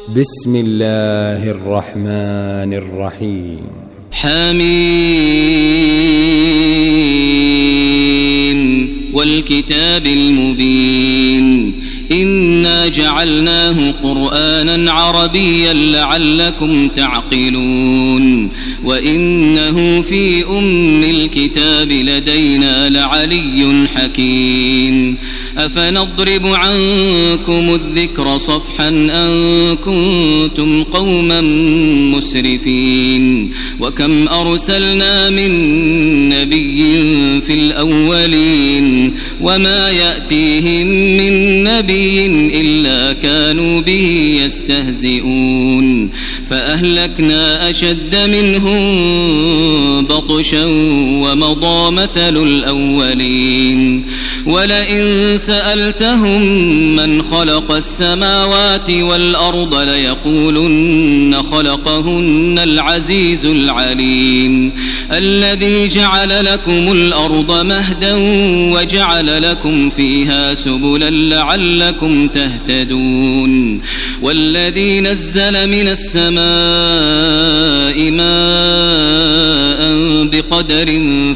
بسم الله الرحمن الرحيم. حميم والكتاب المبين إنا جعلناه قرآنا عربيا لعلكم تعقلون وإنه في أم الكتاب لدينا لعلي حكيم أفنضرب عنكم الذكر صفحا أن كنتم قوما مسرفين وكم أرسلنا من نبي في الأولين وما يأتيهم من نبي إلا كانوا به يستهزئون فأهلكنا أشد منهم بطشا ومضى مثل الأولين ولئن سألتهم من خلق السماوات والأرض ليقولن خلقهن العزيز العليم الذي جعل لكم الأرض مهدا وجعل لكم فيها سبلا لعلكم تهتدون والذي نزل من السماء ماء بقدر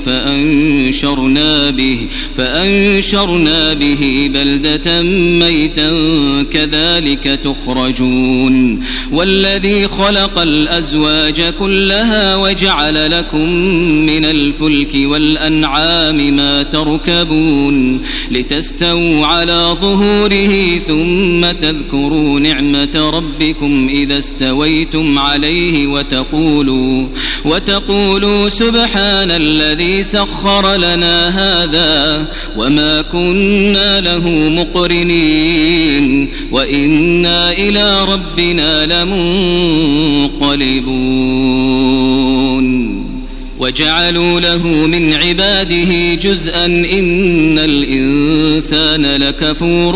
فأنشرنا به بلدة ميتا كذلك تخرجون والذي خلق الأزواج كلها وجعل لكم من الفلك والأنعام ما تركبون لتستووا على ظهوره ثم تذكروا نعمة ربكم إذا استويتم عليه وتقولوا سبحان الذي سخر لنا هذا وما كنا له مقرنين وإنا إلى ربنا لمنقلبون وجعلوا له من عباده جزءا إن الإنسان لكفور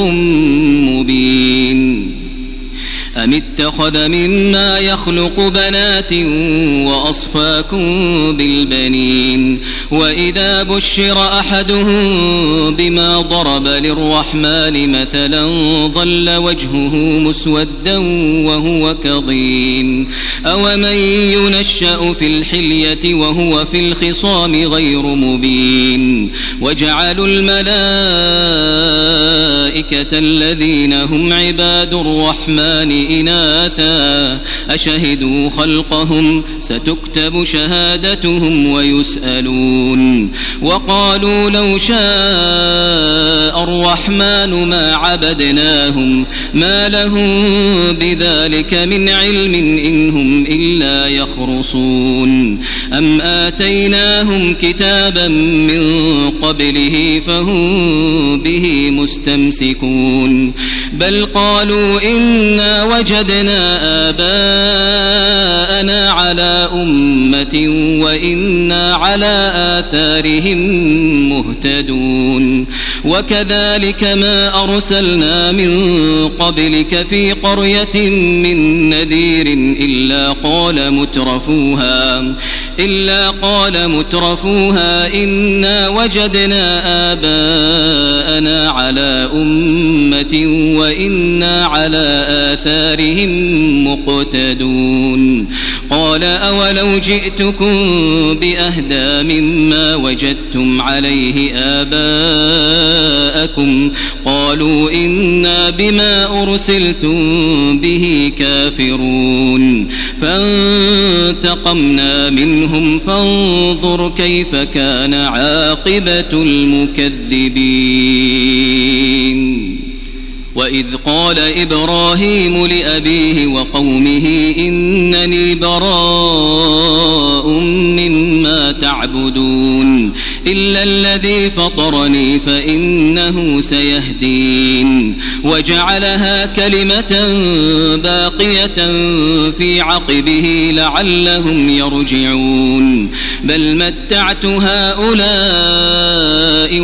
مبين أم اتخذ مما يخلق بنات وأصفاكم بالبنين وإذا بشر أحدهم بما ضرب للرحمن مثلا ظل وجهه مسودا وهو كظيم أومن ينشأ في الحلية وهو في الخصام غير مبين وجعلوا الملائكة الذين هم عباد الرحمن إناثا أشهدوا خلقهم ستكتب شهادتهم ويسألون وقالوا لو شاء الرحمن ما عبدناهم ما لهم بذلك من علم إن هم إلا يخرصون أم آتيناهم كتابا من قبله فهم به مستمسكون بل قالوا إنا وجدنا آباءنا على أمة وإنا على آثارهم مهتدون وكذلك ما أرسلنا من قبلك في قرية من نذير إلا قال مترفوها إنا وجدنا آباءنا على أمة وإنا على آثارهم مقتدون قال أولو جئتكم بأهدى مما وجدتم عليه آباءكم قالوا إنا بما أرسلتم به كافرون فانتقمنا منهم فانظر كيف كان عاقبة المكذبين وإذ قال إبراهيم لأبيه وقومه إنني براء مما تعبدون إلا الذي فطرني فإنه سيهدين وجعلها كلمة باقية في عقبه لعلهم يرجعون بل متعت هؤلاء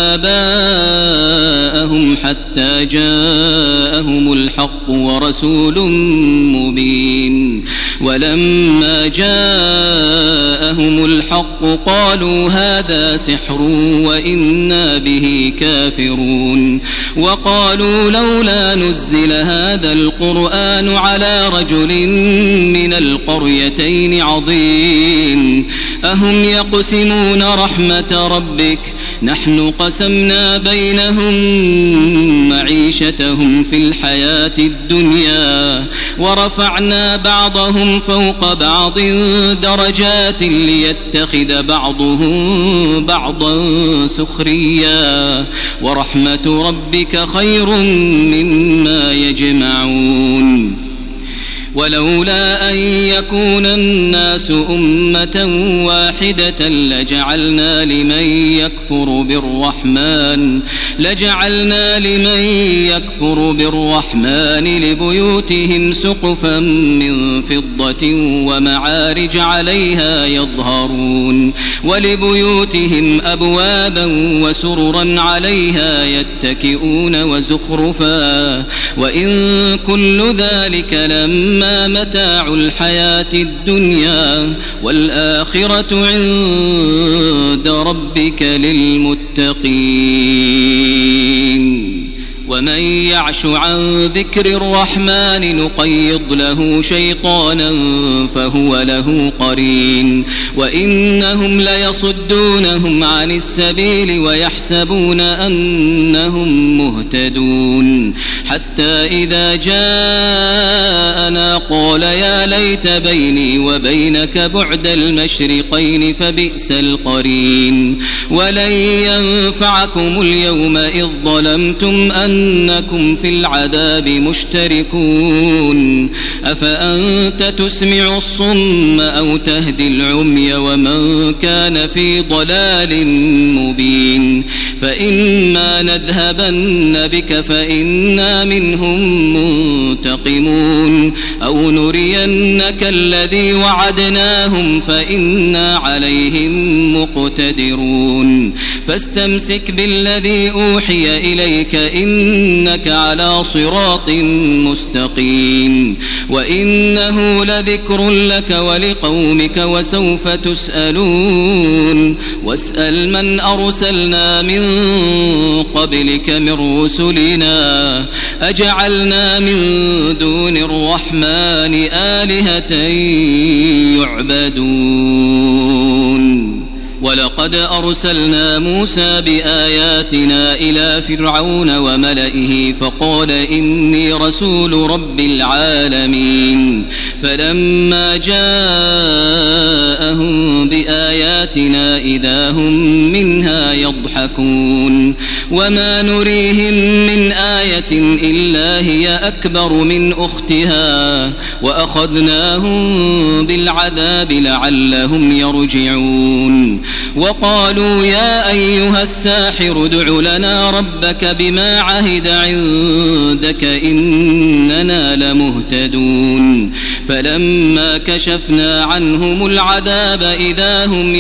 وآباءهم حتى جاءهم الحق ورسول مبين ولما جاءهم الحق قالوا هذا سحر وإنا به كافرون وقالوا لولا نزل هذا القرآن على رجل من القريتين عظيم أهم يقسمون رحمة ربك نحن قسمنا بينهم معيشتهم في الحياة الدنيا ورفعنا بعضهم فوق بعض درجات ليتخذ بعضهم بعضا سخريا ورحمة ربك خير مما يجمعون ولولا أن يكون الناس أمة واحدة لجعلنا لمن يكفر بالرحمن لبيوتهم سقفا من فضة ومعارج عليها يظهرون ولبيوتهم أبوابا وسررا عليها يتكئون وزخرفا وإن كل ذلك لما متاع الحياة الدنيا والآخرة عند ربك للمتقين ومن يعش عن ذكر الرحمن نقيض له شيطانا فهو له قرين وإنهم ليصدونهم عن السبيل ويحسبون أنهم مهتدون حتى إذا جاءنا قال يا ليت بيني وبينك بعد المشرقين فبئس القرين ولن ينفعكم اليوم إذ ظلمتم أنكم في العذاب مشتركون أفأنت تسمع الصم أو تهدي العمي ومن كان في ضلال مبين فإما نذهبن بك فإنا منهم منتقمون أو نرينك الذي وعدناهم فإنا عليهم مقتدرون فاستمسك بالذي أوحي إليك إنك على صراط مستقيم وإنه لذكر لك ولقومك وسوف تسألون واسأل من أرسلنا من قبلك من رسلنا أجعلنا من دون الرحمن آلهة يعبدون ولقد أرسلنا موسى بآياتنا إلى فرعون وملئه فقال إني رسول رب العالمين فلما جاءهم بآياتنا إذا هم منها يضحكون وما نريهم من آية إلا هي أكبر من أختها وأخذناهم بالعذاب لعلهم يرجعون وقالوا يا أيها الساحر ادع لنا ربك بما عهد عندك إننا لمهتدون فلما كشفنا عنهم العذاب إذا هم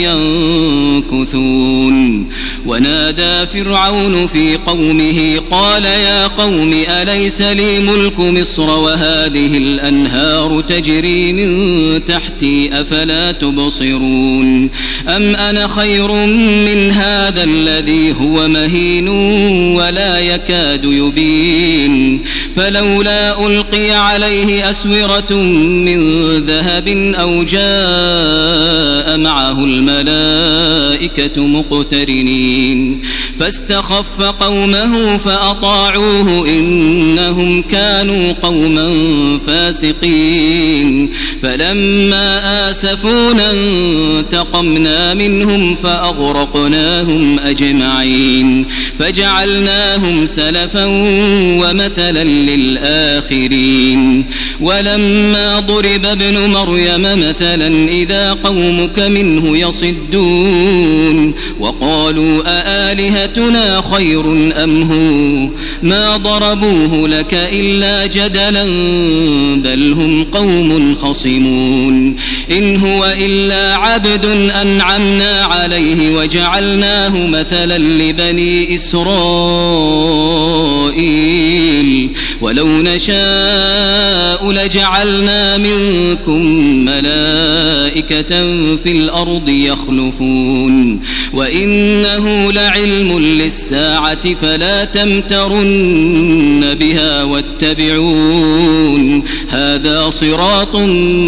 ينكثون ونادى فرعون في قومه قال يا قوم أليس لي ملك مصر وهذه الأنهار تجري من تحتي أفلا تبصرون أم أنا خير من هذا الذي هو مهين ولا يكاد يبين فلولا ألقي عليه أسورة من ذهب أو جاء معه الملائكة مقترنين فاستخف قومه فأطاعوه إنهم كانوا قوما فاسقين فلما آسفونا انتقمنا منهم فأغرقناهم أجمعين فجعلناهم سلفا ومثلا للآخرين ولما ضرب ابن مريم مثلا إذا قومك منه يصدون وقالوا أآلهتنا خير أم هو ما ضربوه لك إلا جدلا بل هم قوم خصمون إن هو إلا عبد أنعمنا عليه وجعلناه مثلا لبني إسرائيل ولو نشاء نشاء لجعلنا منكم ملائكة في الأرض يخلفون وإنه لعلم للساعة فلا تمترن بها واتبعون هذا صراط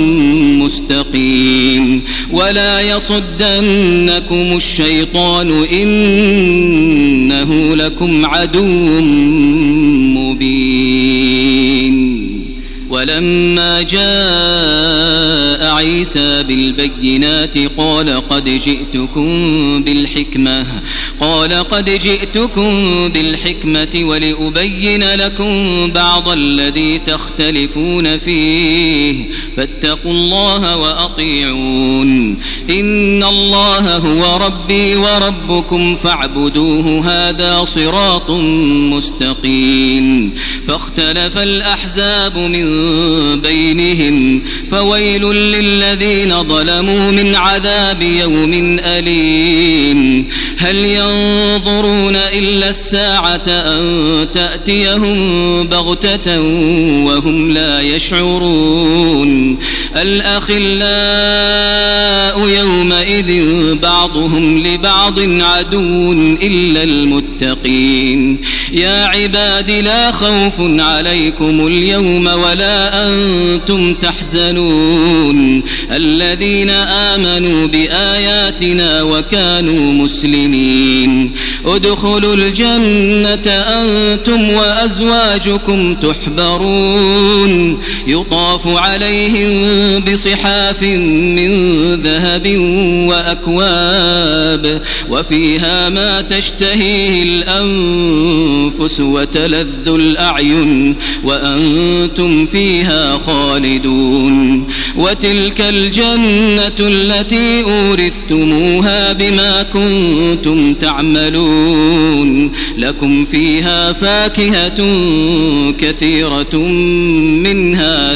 مستقيم ولا يصدنكم الشيطان إنه لكم عدو مبين. ولما جاء عيسى بالبينات قال قد جئتكم بالحكمة ولأبين لكم بعض الذي تختلفون فيه فاتقوا الله وأطيعون إن الله هو ربي وربكم فاعبدوه هذا صراط مستقيم. فاختلف الأحزاب من بينهم فويل للذين ظلموا من عذاب يوم أليم. هل ينظرون إلا الساعة أن تأتيهم بغتة وهم لا يشعرون. الأخلاء يومئذ بعضهم لبعض عدو إلا المتقين. يا عباد لا خوف عليكم اليوم ولا أنتم تحزنون الذين آمنوا بآياتنا وكانوا مسلمين. ادخلوا الجنة أنتم وأزواجكم تحبرون يطاف عليهم بصحاف من ذهب وأكواب وفيها ما تشتهيه الأنفس وتلذ الأعين وأنتم فيها خالدون. وتلك الجنة التي أورثتموها بما كنتم تعملون لكم فيها فاكهة كثيرة منها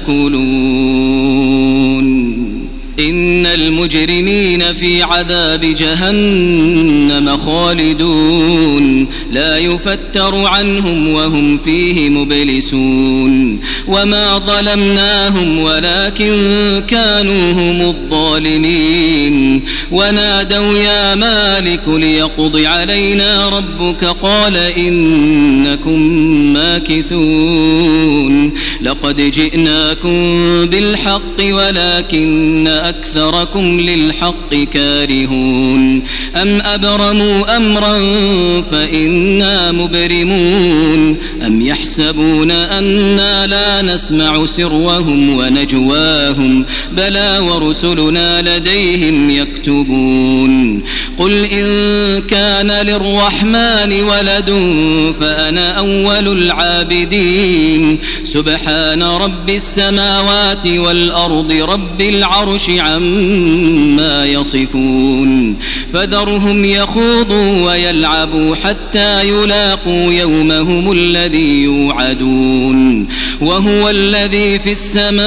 تأكلون. إن المجرمين في عذاب جهنم خالدون لا يفتر عنهم وهم فيه مبلسون. وما ظلمناهم ولكن كانوا هم الظالمين. ونادوا يا مالك ليقض علينا ربك قال إنكم ماكثون. لقد جئناكم بالحق ولكن أكثركم للحق كارهون. أم أبرموا أمرا فإنا مبرمون. أم يحسبون أنا لا نسمع سرهم ونجواهم بلى ورسلنا لديهم يكتبون. قل إن كان للرحمن ولد فأنا أول العابدين. سبحان رب السماوات والأرض رب العرش عما يصفون. فذرهم يخوضوا ويلعبوا حتى يلاقوا يومهم الذي يوعدون. وهو الذي في السماء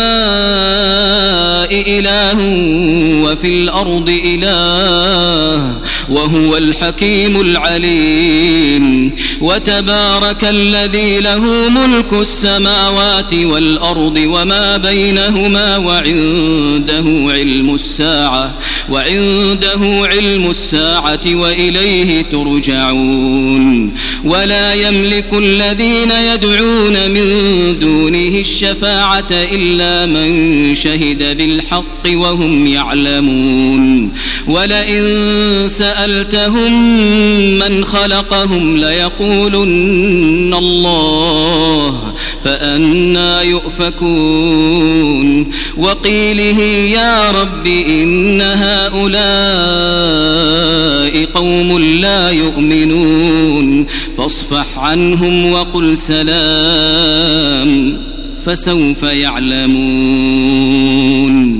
إله وفي الأرض إله وهو الحكيم العليم. وتبارك الذي له ملك السماوات والأرض وما بينهما وعنده علم الساعة وإليه ترجعون. ولا يملك الذين يدعون من دونه الشفاعة إلا من شهد بالحق وهم يعلمون. ولئن سألتهم من خلقهم ليقولن الله فأنى يؤفكون. وقيله يا رب إن هؤلاء قوم لا يؤمنون فاصفح عنهم وقل سلام فسوف يعلمون.